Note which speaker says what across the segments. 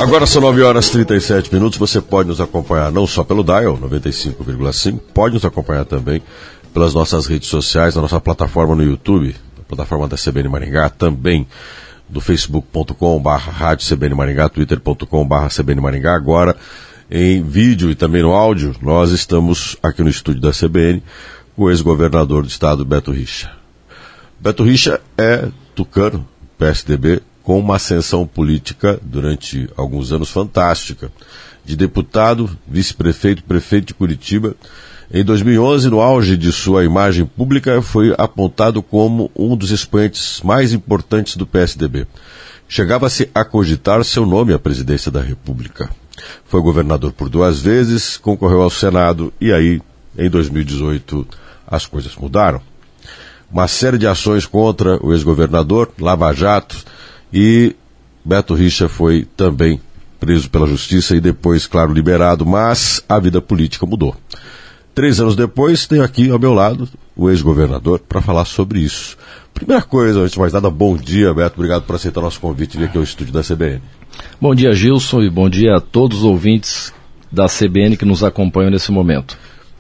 Speaker 1: Agora são 9h37. Você pode nos acompanhar não só pelo Dial 95,5, pode nos acompanhar também pelas nossas redes sociais, na nossa plataforma no YouTube, a plataforma da CBN Maringá, também do facebook.com/rádio CBN Maringá, twitter.com/CBN Maringá. Agora em vídeo e também no áudio, nós estamos aqui no estúdio da CBN com o ex-governador do estado, Beto Richa. Beto Richa é tucano, PSDB, com uma ascensão política durante alguns anos fantástica. De deputado, vice-prefeito, prefeito de Curitiba. Em 2011, no auge de sua imagem pública, foi apontado como um dos expoentes mais importantes do PSDB. Chegava-se a cogitar seu nome à presidência da República. Foi governador por 2 vezes, concorreu ao Senado e aí, em 2018, as coisas mudaram. Uma série de ações contra o ex-governador, Lava Jato, e Beto Richa foi também preso pela justiça e depois, claro, liberado, mas a vida política mudou. 3 anos depois, tenho aqui ao meu lado o ex-governador para falar sobre isso. Primeira coisa, antes de mais nada, bom dia, Beto, obrigado por aceitar nosso convite e vir aqui ao estúdio da CBN.
Speaker 2: Bom dia, Gilson, e bom dia a todos os ouvintes da CBN que nos acompanham nesse momento.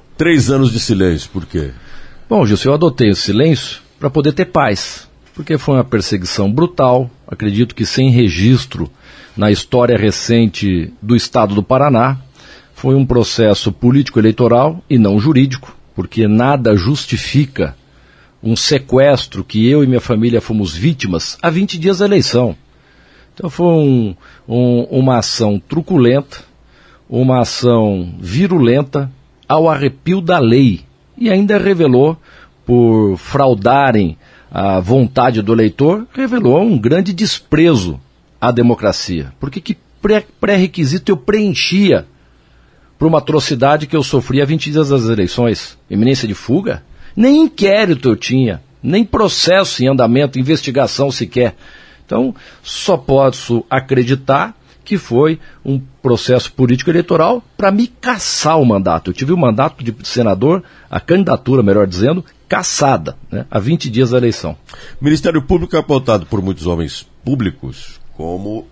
Speaker 1: 3 anos de silêncio, por quê?
Speaker 2: Bom, Gilson, eu adotei o silêncio para poder ter paz, porque foi uma perseguição brutal, acredito que sem registro na história recente do estado do Paraná. Foi um processo político-eleitoral e não jurídico, porque nada justifica um sequestro que eu e minha família fomos vítimas há 20 dias da eleição. Então foi uma ação truculenta, uma ação virulenta, ao arrepio da lei, e ainda revelou, por fraudarem a vontade do eleitor, revelou um grande desprezo à democracia. Porque que pré-requisito eu preenchia por uma atrocidade que eu sofri há 20 dias das eleições? Iminência de fuga? Nem inquérito eu tinha, nem processo em andamento, investigação sequer. Então, só posso acreditar que foi um processo político-eleitoral para me caçar o mandato. Eu tive o mandato de senador, a candidatura, melhor dizendo, caçada, né, há 20 dias da eleição.
Speaker 1: O Ministério Público é apontado por muitos homens públicos como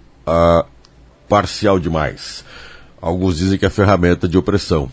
Speaker 1: parcial demais. Alguns dizem que é ferramenta de opressão.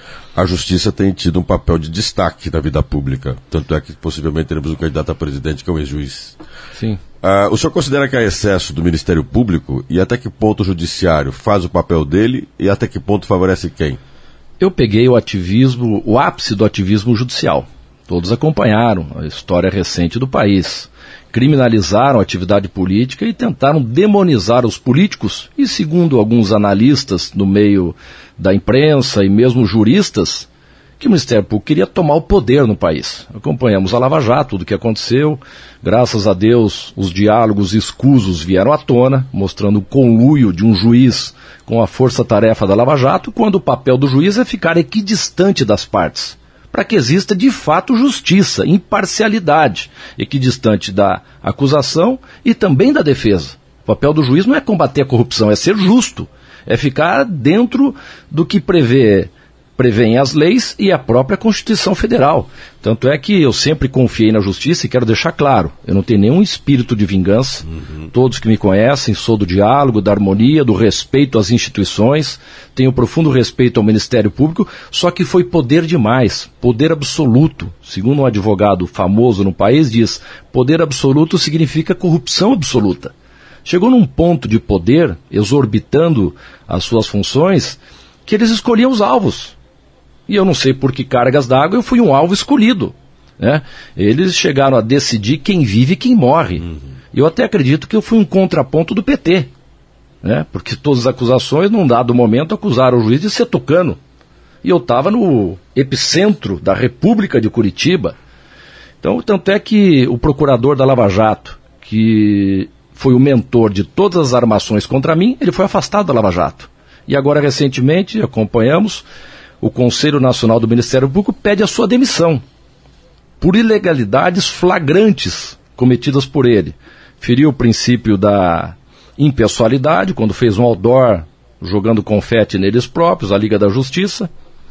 Speaker 1: A Justiça tem tido um papel de destaque na vida pública. Tanto é que possivelmente teremos um candidato a presidente que é um ex-juiz.
Speaker 2: Sim.
Speaker 1: O senhor considera que há excesso do Ministério Público e até que ponto o Judiciário faz o papel dele e até que ponto favorece quem?
Speaker 2: Eu peguei o ativismo, o ápice do ativismo judicial. Todos acompanharam a história recente do país. Criminalizaram a atividade política e tentaram demonizar os políticos e, segundo alguns analistas no meio da imprensa e mesmo juristas, que o Ministério Público queria tomar o poder no país. Acompanhamos a Lava Jato, tudo o que aconteceu. Graças a Deus, os diálogos escusos vieram à tona, mostrando o conluio de um juiz com a força-tarefa da Lava Jato, quando o papel do juiz é ficar equidistante das partes, para que exista de fato justiça, imparcialidade, equidistante da acusação e também da defesa. O papel do juiz não é combater a corrupção, é ser justo, é ficar dentro do que prevêem as leis e a própria Constituição Federal. Tanto é que eu sempre confiei na justiça e quero deixar claro, eu não tenho nenhum espírito de vingança. Todos que me conhecem, sou do diálogo, da harmonia, do respeito às instituições, tenho profundo respeito ao Ministério Público, só que foi poder demais, poder absoluto. Segundo um advogado famoso no país, diz, poder absoluto significa corrupção absoluta. Chegou num ponto de poder, exorbitando as suas funções, que eles escolhiam os alvos. E eu não sei por que cargas d'água eu fui um alvo escolhido, né? Eles chegaram a decidir quem vive e quem morre. Eu até acredito que eu fui um contraponto do PT, né? Porque todas as acusações, num dado momento, acusaram o juiz de ser tucano. E eu estava no epicentro da República de Curitiba. Então, tanto é que o procurador da Lava Jato, que foi o mentor de todas as armações contra mim, ele foi afastado da Lava Jato. E agora, recentemente, acompanhamos, o Conselho Nacional do Ministério Público pede a sua demissão por ilegalidades flagrantes cometidas por ele. Feriu o princípio da impessoalidade, quando fez um outdoor jogando confete neles próprios, a Liga da Justiça.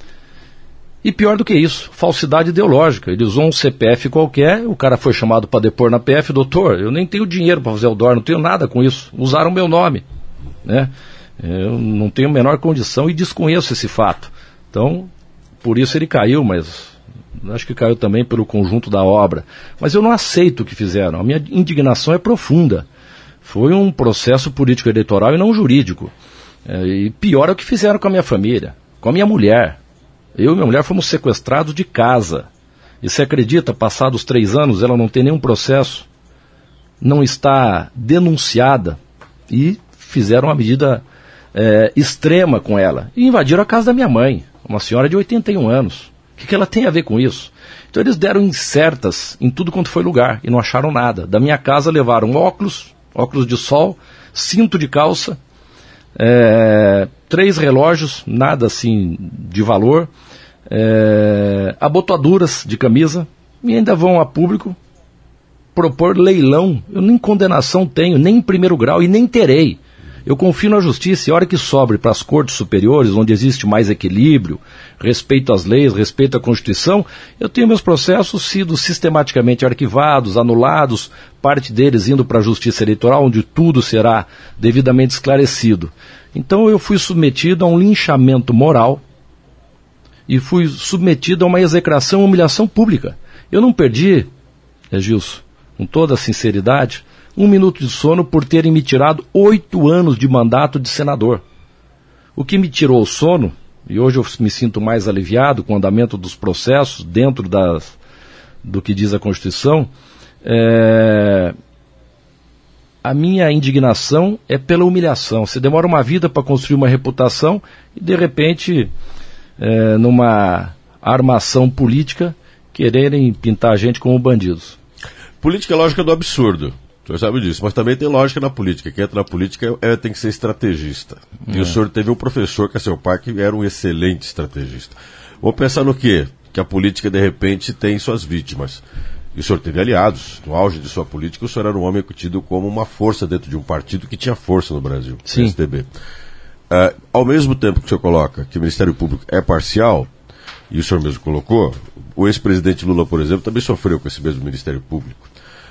Speaker 2: E pior do que isso, falsidade ideológica. Ele usou um CPF qualquer, o cara foi chamado para depor na PF, doutor, eu nem tenho dinheiro para fazer outdoor, não tenho nada com isso. Usaram meu nome, né? Eu não tenho a menor condição e desconheço esse fato. Então, por isso ele caiu, mas acho que caiu também pelo conjunto da obra. Mas eu não aceito o que fizeram. A minha indignação é profunda. Foi um processo político-eleitoral e não jurídico. E pior é o que fizeram com a minha família, com a minha mulher. Eu e minha mulher fomos sequestrados de casa. E você acredita, passados 3 anos, ela não tem nenhum processo, não está denunciada, e fizeram uma medida extrema com ela. E invadiram a casa da minha mãe, uma senhora de 81 anos. O que ela tem a ver com isso? Então eles deram incertas em tudo quanto foi lugar e não acharam nada. Da minha casa levaram óculos de sol, cinto de calça, 3 relógios, nada assim de valor, abotoaduras de camisa, e ainda vão a público propor leilão. Eu nem condenação tenho, nem em primeiro grau, e nem terei. Eu confio na justiça, e a hora que sobre para as cortes superiores, onde existe mais equilíbrio, respeito às leis, respeito à Constituição, eu tenho meus processos sido sistematicamente arquivados, anulados, parte deles indo para a Justiça Eleitoral, onde tudo será devidamente esclarecido. Então eu fui submetido a um linchamento moral e fui submetido a uma execração e humilhação pública. Eu não perdi, Gilson, com toda a sinceridade, 1 minuto de sono por terem me tirado 8 anos de mandato de senador. O que me tirou o sono, e hoje eu me sinto mais aliviado com o andamento dos processos dentro do que diz a Constituição, a minha indignação é pela humilhação. Você demora uma vida para construir uma reputação e, de repente, numa armação política, quererem pintar a gente como bandidos.
Speaker 1: Política é lógica do absurdo. O senhor sabe disso, mas também tem lógica na política. Quem entra na política tem que ser estrategista. E o senhor teve um professor, que é seu pai, que era um excelente estrategista. Vou pensar no quê? Que a política, de repente, tem suas vítimas. E o senhor teve aliados. No auge de sua política, o senhor era um homem tido como uma força dentro de um partido que tinha força no Brasil, o PSDB. Ao mesmo tempo que o senhor coloca que o Ministério Público é parcial, e o senhor mesmo colocou, o ex-presidente Lula, por exemplo, também sofreu com esse mesmo Ministério Público.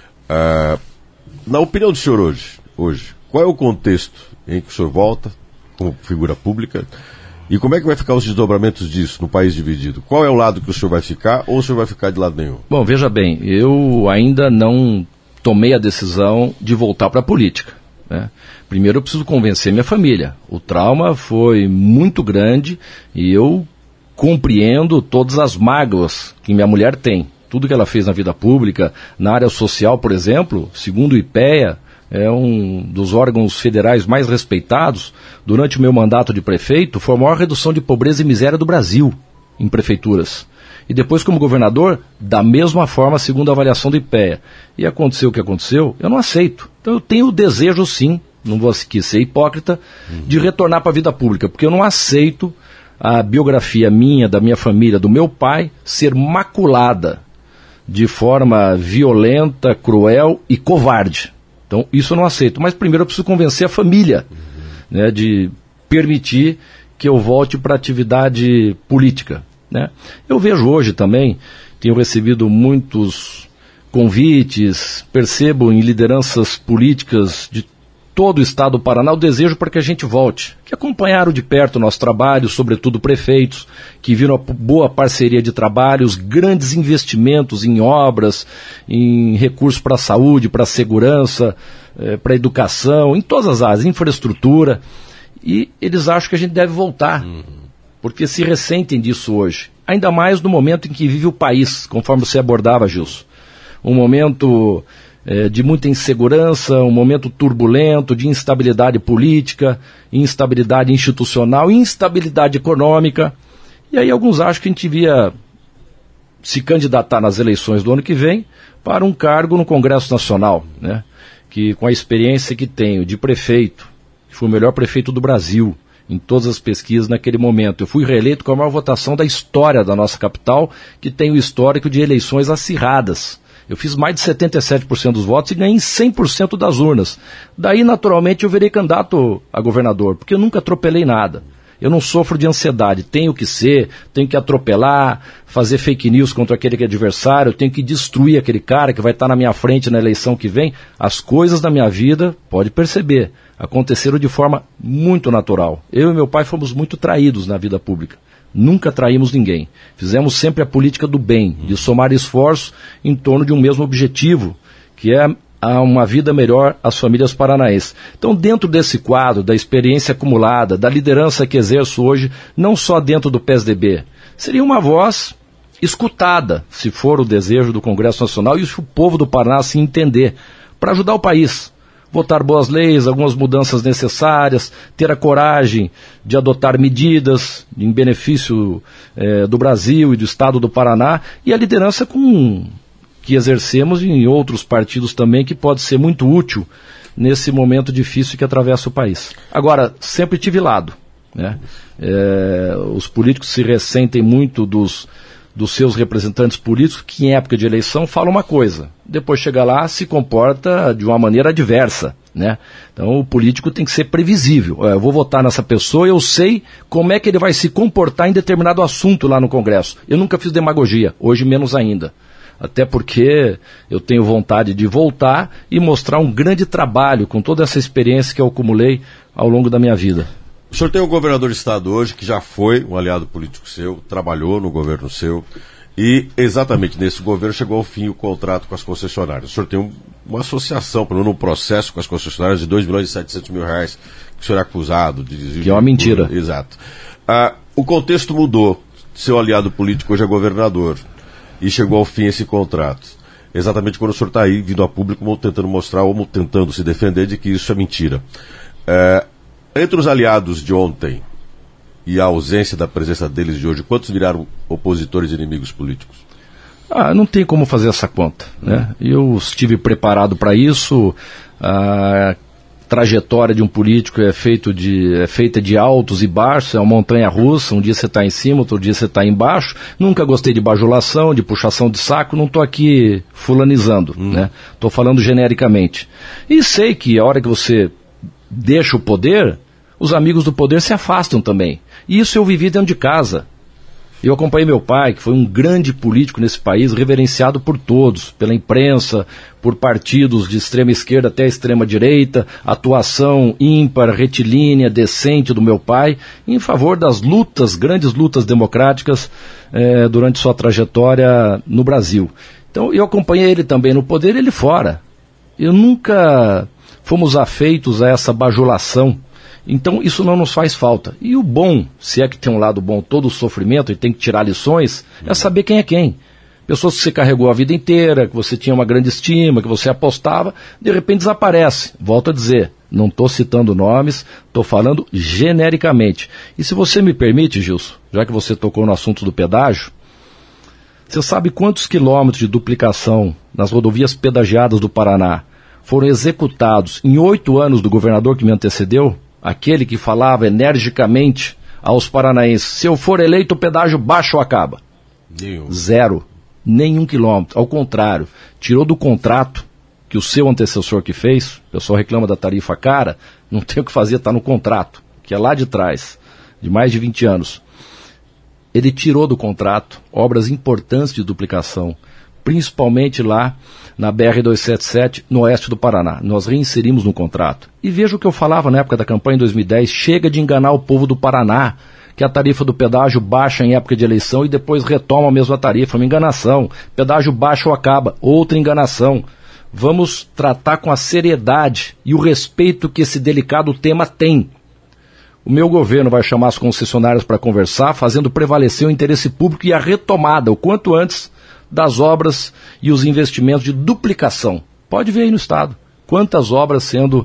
Speaker 1: Na opinião do senhor hoje, qual é o contexto em que o senhor volta como figura pública e como é que vai ficar os desdobramentos disso no país dividido? Qual é o lado que o senhor vai ficar ou o senhor vai ficar de lado nenhum? Bom,
Speaker 2: veja bem, eu ainda não tomei a decisão de voltar para a política, né? Primeiro eu preciso convencer minha família. O trauma foi muito grande e eu compreendo todas as mágoas que minha mulher tem. Tudo que ela fez na vida pública, na área social, por exemplo, segundo o IPEA, é um dos órgãos federais mais respeitados. Durante o meu mandato de prefeito, foi a maior redução de pobreza e miséria do Brasil em prefeituras. E depois, como governador, da mesma forma, segundo a avaliação do IPEA. E aconteceu o que aconteceu, eu não aceito. Então eu tenho o desejo, sim, não vou aqui ser hipócrita, de retornar para a vida pública, porque eu não aceito a biografia minha, da minha família, do meu pai, ser maculada de forma violenta, cruel e covarde. Então, isso eu não aceito. Mas primeiro eu preciso convencer a família, né, de permitir que eu volte para a atividade política, né? Eu vejo hoje também, tenho recebido muitos convites, percebo em lideranças políticas de todo o estado do Paraná o desejo para que a gente volte, que acompanharam de perto o nosso trabalho, sobretudo prefeitos, que viram a boa parceria de trabalhos, grandes investimentos em obras, em recursos para a saúde, para a segurança, para a educação, em todas as áreas, infraestrutura, e eles acham que a gente deve voltar, porque se ressentem disso hoje, ainda mais no momento em que vive o país, conforme você abordava, Gilson, um momento de muita insegurança, um momento turbulento, de instabilidade política, instabilidade institucional, instabilidade econômica. E aí alguns acham que a gente devia se candidatar nas eleições do ano que vem para um cargo no Congresso Nacional, né? Que com a experiência que tenho de prefeito, fui o melhor prefeito do Brasil em todas as pesquisas naquele momento. Eu fui reeleito com a maior votação da história da nossa capital, que tem o histórico de eleições acirradas. Eu fiz mais de 77% dos votos e ganhei 100% das urnas. Daí, naturalmente, eu virei candidato a governador, porque eu nunca atropelei nada. Eu não sofro de ansiedade. Tenho que tenho que atropelar, fazer fake news contra aquele que é adversário, tenho que destruir aquele cara que vai estar na minha frente na eleição que vem. As coisas da minha vida, pode perceber, aconteceram de forma muito natural. Eu e meu pai fomos muito traídos na vida pública. Nunca traímos ninguém. Fizemos sempre a política do bem, de somar esforços em torno de um mesmo objetivo, que é uma vida melhor às famílias paranaenses. Então, dentro desse quadro, da experiência acumulada, da liderança que exerço hoje, não só dentro do PSDB, seria uma voz escutada, se for o desejo do Congresso Nacional e se o povo do Paraná se entender, para ajudar o país. Votar boas leis, algumas mudanças necessárias, ter a coragem de adotar medidas em benefício do Brasil e do Estado do Paraná, e a liderança que exercemos em outros partidos também, que pode ser muito útil nesse momento difícil que atravessa o país. Agora, sempre tive lado, né? Os políticos se ressentem muito dos seus representantes políticos, que em época de eleição falam uma coisa, depois chega lá, se comporta de uma maneira adversa, né? Então o político tem que ser previsível. Eu vou votar nessa pessoa, eu sei como é que ele vai se comportar em determinado assunto lá no Congresso. Eu nunca fiz demagogia, hoje menos ainda. Até porque eu tenho vontade de voltar e mostrar um grande trabalho com toda essa experiência que eu acumulei ao longo da minha vida.
Speaker 1: O senhor tem um governador de estado hoje que já foi um aliado político seu, trabalhou no governo seu, e exatamente nesse governo chegou ao fim o contrato com as concessionárias. O senhor tem uma associação, pelo menos um processo com as concessionárias de R$2.700.000 que o senhor é acusado de desvio.
Speaker 2: Que é uma mentira.
Speaker 1: Exato. O contexto mudou. Seu aliado político hoje é governador e chegou ao fim esse contrato. Exatamente quando o senhor está aí vindo a público tentando mostrar ou tentando se defender de que isso é mentira. Entre os aliados de ontem e a ausência da presença deles de hoje, quantos viraram opositores e inimigos políticos?
Speaker 2: Não tem como fazer essa conta, né? Eu estive preparado para isso. A trajetória de um político é feita de altos e baixos, é uma montanha-russa. Um dia você está em cima, outro dia você está embaixo. Nunca gostei de bajulação, de puxação de saco, não estou aqui fulanizando, né? Estou falando genericamente. E sei que a hora que você deixa o poder, os amigos do poder se afastam também. E isso eu vivi dentro de casa. Eu acompanhei meu pai, que foi um grande político nesse país, reverenciado por todos, pela imprensa, por partidos de extrema esquerda até a extrema direita, atuação ímpar, retilínea, decente do meu pai, em favor das lutas, grandes lutas democráticas durante sua trajetória no Brasil. Então eu acompanhei ele também no poder e ele fora. Eu nunca fomos afeitos a essa bajulação. Então isso não nos faz falta. E o bom, se é que tem um lado bom, todo o sofrimento, e tem que tirar lições, é saber quem é quem. Pessoas que você carregou a vida inteira, que você tinha uma grande estima, que você apostava, de repente desaparece. Volto a dizer, não estou citando nomes, estou falando genericamente. E se você me permite, Gilson, já que você tocou no assunto do pedágio, você sabe quantos quilômetros de duplicação nas rodovias pedagiadas do Paraná foram executados em 8 anos do governador que me antecedeu? Aquele que falava energicamente aos paranaenses, se eu for eleito o pedágio baixa ou acaba? Zero. Nenhum quilômetro. Ao contrário, tirou do contrato que o seu antecessor que fez, o pessoal reclama da tarifa cara, não tem o que fazer, está no contrato, que é lá de trás, de mais de 20 anos. Ele tirou do contrato obras importantes de duplicação, principalmente lá na BR-277, no oeste do Paraná. Nós reinserimos no contrato. E veja o que eu falava na época da campanha em 2010, chega de enganar o povo do Paraná, que a tarifa do pedágio baixa em época de eleição e depois retoma a mesma tarifa. Uma enganação. Pedágio baixa ou acaba. Outra enganação. Vamos tratar com a seriedade e o respeito que esse delicado tema tem. O meu governo vai chamar as concessionárias para conversar, fazendo prevalecer o interesse público e a retomada, o quanto antes, das obras e os investimentos de duplicação. Pode ver aí no estado quantas obras sendo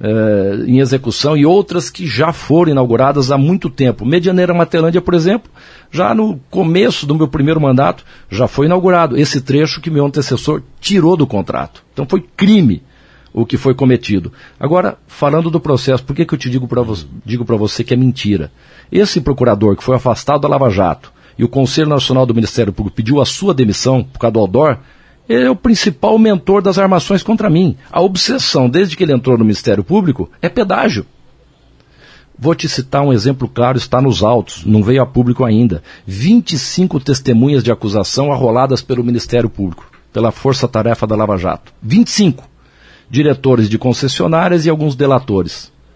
Speaker 2: em execução e outras que já foram inauguradas há muito tempo. Medianeira Matelândia, por exemplo, já no começo do meu primeiro mandato, já foi inaugurado esse trecho que meu antecessor tirou do contrato. Então foi crime o que foi cometido. Agora, falando do processo, por que eu te digo para você que é mentira? Esse procurador que foi afastado da Lava Jato e o Conselho Nacional do Ministério Público pediu a sua demissão por causa do outdoor, ele é o principal mentor das armações contra mim. A obsessão, desde que ele entrou no Ministério Público, é pedágio. Vou te citar um exemplo claro, está nos autos, não veio a público ainda. 25 testemunhas de acusação arroladas pelo Ministério Público, pela força-tarefa da Lava Jato. 25. Diretores de concessionárias e alguns delatores.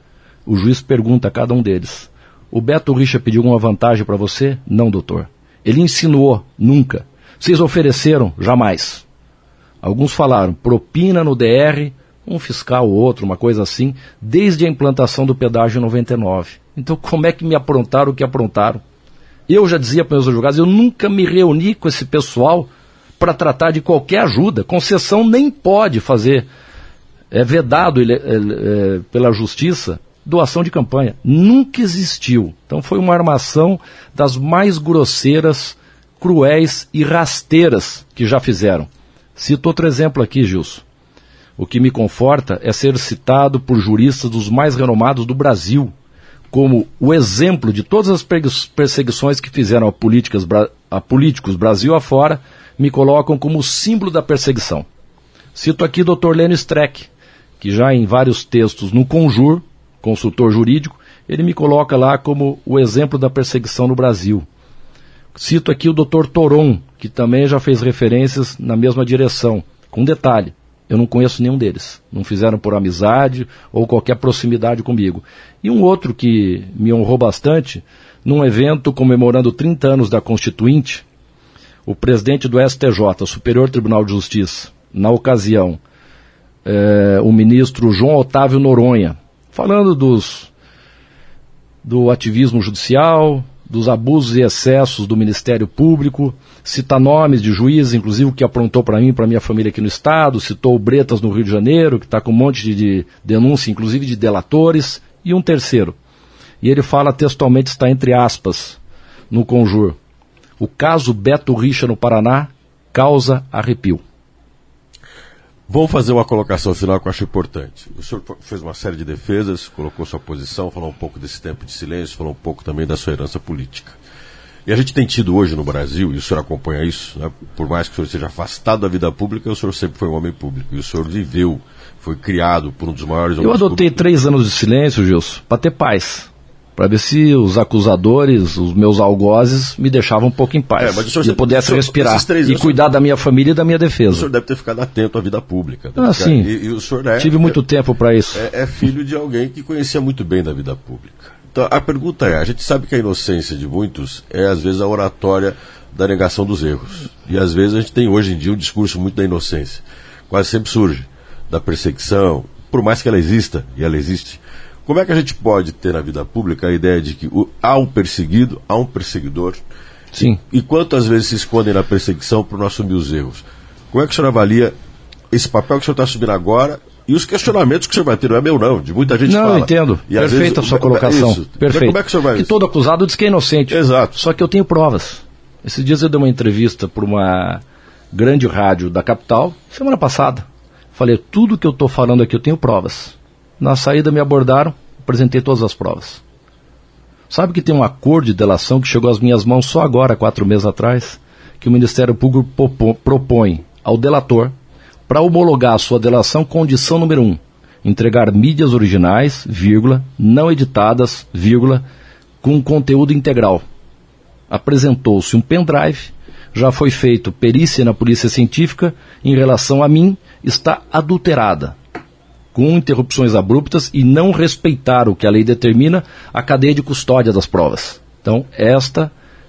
Speaker 2: O juiz pergunta a cada um deles: o Beto Richa pediu alguma vantagem para você? Não, doutor. Ele insinuou? Nunca. Vocês ofereceram? Jamais. Alguns falaram propina no DR, um fiscal ou outro, uma coisa assim, desde a implantação do pedágio em 99. Então como é que me aprontaram o que aprontaram? Eu já dizia para meus advogados, eu nunca me reuni com esse pessoal para tratar de qualquer ajuda. Concessão nem pode fazer. É vedado pela justiça doação de campanha. Nunca existiu. Então foi uma armação das mais grosseiras, cruéis e rasteiras que já fizeram. Cito outro exemplo aqui, Gilson. O que me conforta é ser citado por juristas dos mais renomados do Brasil, como o exemplo de todas as perseguições que fizeram a políticos Brasil afora, me colocam como símbolo da perseguição. Cito aqui o Dr. Lênio Streck, que já em vários textos no Conjur, consultor jurídico, ele me coloca lá como o exemplo da perseguição no Brasil. Cito aqui o Dr. Toron, que também já fez referências na mesma direção. Com detalhe, eu não conheço nenhum deles. Não fizeram por amizade ou qualquer proximidade comigo. E um outro que me honrou bastante, num evento comemorando 30 anos da Constituinte, o presidente do STJ, Superior Tribunal de Justiça, na ocasião, o ministro João Otávio Noronha, falando do ativismo judicial, dos abusos e excessos do Ministério Público, cita nomes de juízes, inclusive que aprontou para mim, para minha família aqui no Estado, citou o Bretas no Rio de Janeiro, que está com um monte de denúncia, inclusive de delatores, e um terceiro. E ele fala textualmente, está entre aspas, no Conjur: o caso Beto Richa no Paraná causa arrepio.
Speaker 1: Vou fazer uma colocação final que eu acho importante. O senhor fez uma série de defesas, colocou sua posição, falou um pouco desse tempo de silêncio, falou um pouco também da sua herança política. E a gente tem tido hoje no Brasil, e o senhor acompanha isso, né, por mais que o senhor seja afastado da vida pública, o senhor sempre foi um homem público. E o senhor viveu, foi criado por um dos maiores homens
Speaker 2: públicos. Eu adotei 3 anos de silêncio, Gilson, para ter paz. Para ver se os acusadores, os meus algozes, me deixavam um pouco em paz.
Speaker 1: Mas o senhor
Speaker 2: e pudesse respirar e cuidar da minha família e da minha defesa. O
Speaker 1: senhor deve ter ficado atento à vida pública.
Speaker 2: Sim.
Speaker 1: E o senhor
Speaker 2: tive muito tempo para isso.
Speaker 1: É filho de alguém que conhecia muito bem da vida pública. Então, a pergunta é, a gente sabe que a inocência de muitos é, às vezes, a oratória da negação dos erros. E, às vezes, a gente tem, hoje em dia, um discurso muito da inocência. Quase sempre surge da perseguição, por mais que ela exista, e ela existe. Como é que a gente pode ter na vida pública a ideia de que há um perseguido, há um perseguidor?
Speaker 2: Sim.
Speaker 1: E quantas vezes se escondem na perseguição por não assumir os erros? Como é que o senhor avalia esse papel que o senhor está assumindo agora e os questionamentos que o senhor vai ter? Não é meu, não. De muita gente fala.
Speaker 2: Não, eu entendo.
Speaker 1: E,
Speaker 2: perfeita a sua colocação.
Speaker 1: Isso.
Speaker 2: Perfeito.
Speaker 1: Como é que o senhor vai...
Speaker 2: Que todo acusado diz que é inocente.
Speaker 1: Exato.
Speaker 2: Só que eu tenho provas. Esses dias eu dei uma entrevista para uma grande rádio da capital, semana passada. Falei, tudo que eu estou falando aqui eu tenho provas. Na saída me abordaram, apresentei todas as provas. Sabe que tem um acordo de delação que chegou às minhas mãos só agora, 4 meses atrás, que o Ministério Público propõe ao delator, para homologar a sua delação, condição número 1, entregar mídias originais, vírgula, não editadas, vírgula, com conteúdo integral. Apresentou-se um pendrive, já foi feito perícia na polícia científica, em relação a mim, está adulterada, com interrupções abruptas e não respeitar o que a lei determina, a cadeia de custódia das provas. Então, esta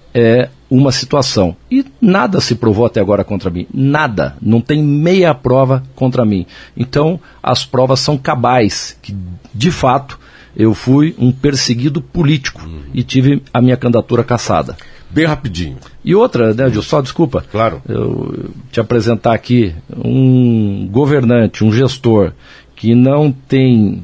Speaker 2: é uma situação. E nada se provou até agora contra mim. Nada. Não tem meia prova contra mim. Então, as provas são cabais, que, de fato, eu fui um perseguido político e tive a minha candidatura cassada.
Speaker 1: Bem rapidinho.
Speaker 2: E outra, né, Gil, só desculpa.
Speaker 1: Claro.
Speaker 2: Eu te apresentar aqui um governante, um gestor que não tem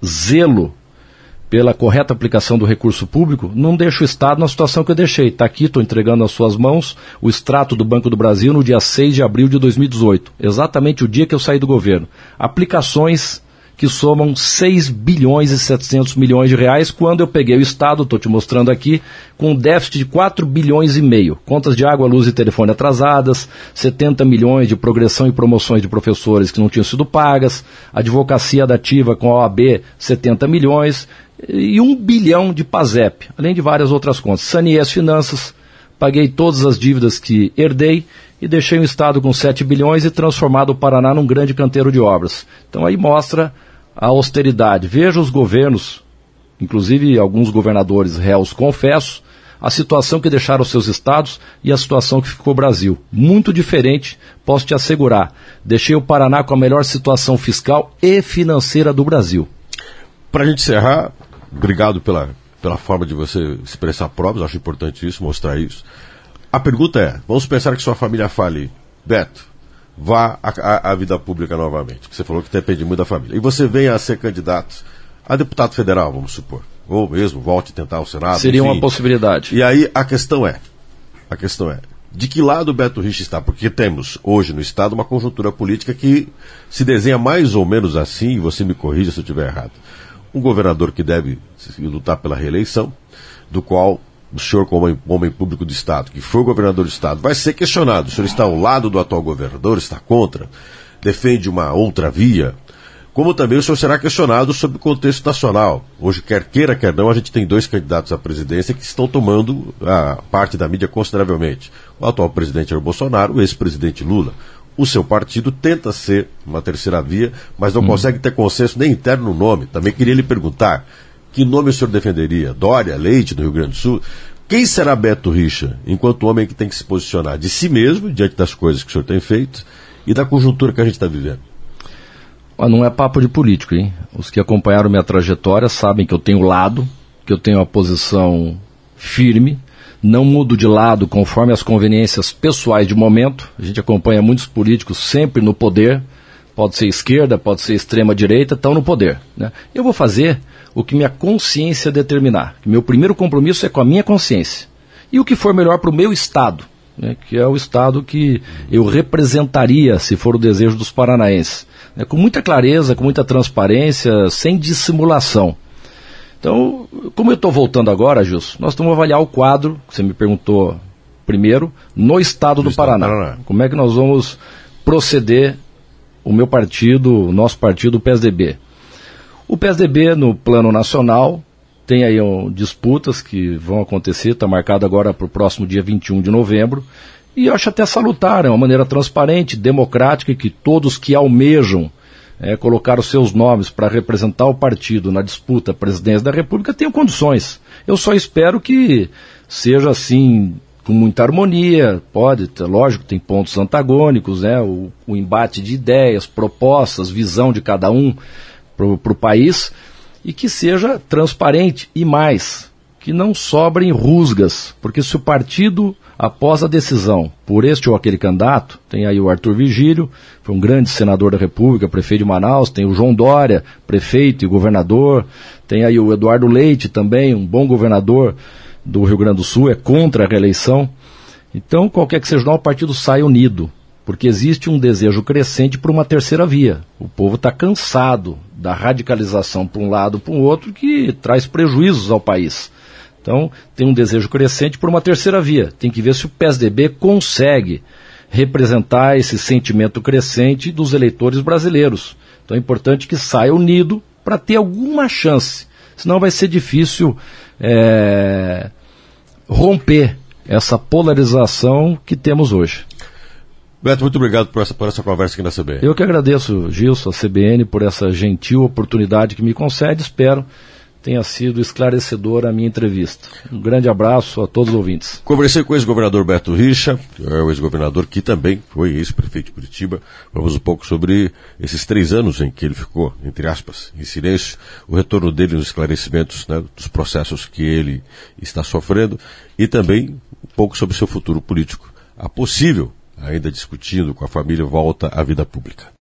Speaker 2: zelo pela correta aplicação do recurso público, não deixa o Estado na situação que eu deixei. Está aqui, estou entregando nas suas mãos o extrato do Banco do Brasil no dia 6 de abril de 2018, exatamente o dia que eu saí do governo. Aplicações que somam 6 bilhões e 700 milhões de reais, quando eu peguei o Estado, estou te mostrando aqui, com um déficit de 4 bilhões e meio. Contas de água, luz e telefone atrasadas, 70 milhões de progressão e promoções de professores que não tinham sido pagas, advocacia dativa com a OAB, 70 milhões, e 1 bilhão de PASEP, além de várias outras contas. Saneei as finanças, paguei todas as dívidas que herdei e deixei o Estado com 7 bilhões e transformado o Paraná num grande canteiro de obras. Então aí mostra a austeridade. Veja os governos inclusive alguns governadores réus confessos, a situação que deixaram seus estados e a situação que ficou o Brasil. Muito diferente, posso te assegurar. Deixei o Paraná com a melhor situação fiscal e financeira do Brasil.
Speaker 1: Para a gente encerrar, obrigado pela forma de você expressar provas, acho importante isso, mostrar isso. A pergunta é, vamos pensar que sua família fale, Beto, vá à vida pública novamente, que você falou que depende muito da família. E você venha a ser candidato a deputado federal, vamos supor. Ou mesmo volte a tentar o Senado.
Speaker 2: Seria
Speaker 1: enfim,
Speaker 2: uma possibilidade.
Speaker 1: E aí a questão é, de que lado o Beto Richa está? Porque temos hoje no Estado uma conjuntura política que se desenha mais ou menos assim, e você me corrija se eu estiver errado. Um governador que deve lutar pela reeleição, do qual o senhor, como homem público do Estado, que foi governador do Estado, vai ser questionado. O senhor está ao lado do atual governador, está contra, defende uma outra via, como também o senhor será questionado sobre o contexto nacional. Hoje, quer queira, quer não, a gente tem 2 candidatos à presidência que estão tomando a parte da mídia consideravelmente. O atual presidente Jair Bolsonaro, o ex-presidente Lula. O seu partido tenta ser uma terceira via, mas não consegue ter consenso nem interno no nome. Também queria lhe perguntar, que nome o senhor defenderia? Dória, Leite, do Rio Grande do Sul? Quem será Beto Richa, enquanto homem que tem que se posicionar de si mesmo, diante das coisas que o senhor tem feito, e da conjuntura que a gente está vivendo?
Speaker 2: Não é papo de político, hein? Os que acompanharam minha trajetória sabem que eu tenho lado, que eu tenho uma posição firme, não mudo de lado conforme as conveniências pessoais de momento. A gente acompanha muitos políticos sempre no poder, pode ser esquerda, pode ser extrema direita, estão no poder, né? Eu vou fazer o que minha consciência determinar. Meu primeiro compromisso é com a minha consciência. E o que for melhor para o meu Estado, né, que é o Estado que eu representaria, se for o desejo dos paranaenses. Com muita clareza, com muita transparência, sem dissimulação. Então, como eu estou voltando agora, Gilson, nós estamos a avaliar o quadro, que você me perguntou primeiro, no estado do Paraná. Como é que nós vamos proceder, o meu partido, o nosso partido, o PSDB. O PSDB, no plano nacional, tem aí disputas que vão acontecer, está marcado agora para o próximo dia 21 de novembro, e eu acho até salutar, é uma maneira transparente, democrática, que todos que almejam colocar os seus nomes para representar o partido na disputa à presidência da República tenham condições. Eu só espero que seja assim, com muita harmonia, lógico, tem pontos antagônicos, né, o embate de ideias, propostas, visão de cada um para o país, e que seja transparente e mais, que não sobrem rusgas, porque se o partido, após a decisão por este ou aquele candidato, tem aí o Arthur Vigílio, foi um grande senador da República, prefeito de Manaus, tem o João Dória, prefeito e governador, tem aí o Eduardo Leite também, um bom governador do Rio Grande do Sul, é contra a reeleição. Então, qualquer que seja o partido sai unido, porque existe um desejo crescente por uma terceira via. O povo está cansado da radicalização para um lado para o outro, que traz prejuízos ao país. Então, tem um desejo crescente por uma terceira via. Tem que ver se o PSDB consegue representar esse sentimento crescente dos eleitores brasileiros. Então, é importante que saia unido para ter alguma chance. Senão vai ser difícil romper essa polarização que temos hoje.
Speaker 1: Beto, muito obrigado por essa conversa aqui na CBN.
Speaker 2: Eu que agradeço, Gilson, a CBN, por essa gentil oportunidade que me concede. Espero tenha sido esclarecedora a minha entrevista. Um grande abraço a todos os ouvintes.
Speaker 1: Conversei com o ex-governador Beto Richa, o ex-governador que também foi ex-prefeito de Curitiba. Falamos um pouco sobre esses 3 anos em que ele ficou, entre aspas, em silêncio, o retorno dele nos esclarecimentos, né, dos processos que ele está sofrendo, e também um pouco sobre o seu futuro político. A possível, ainda discutindo com a família, volta à vida pública.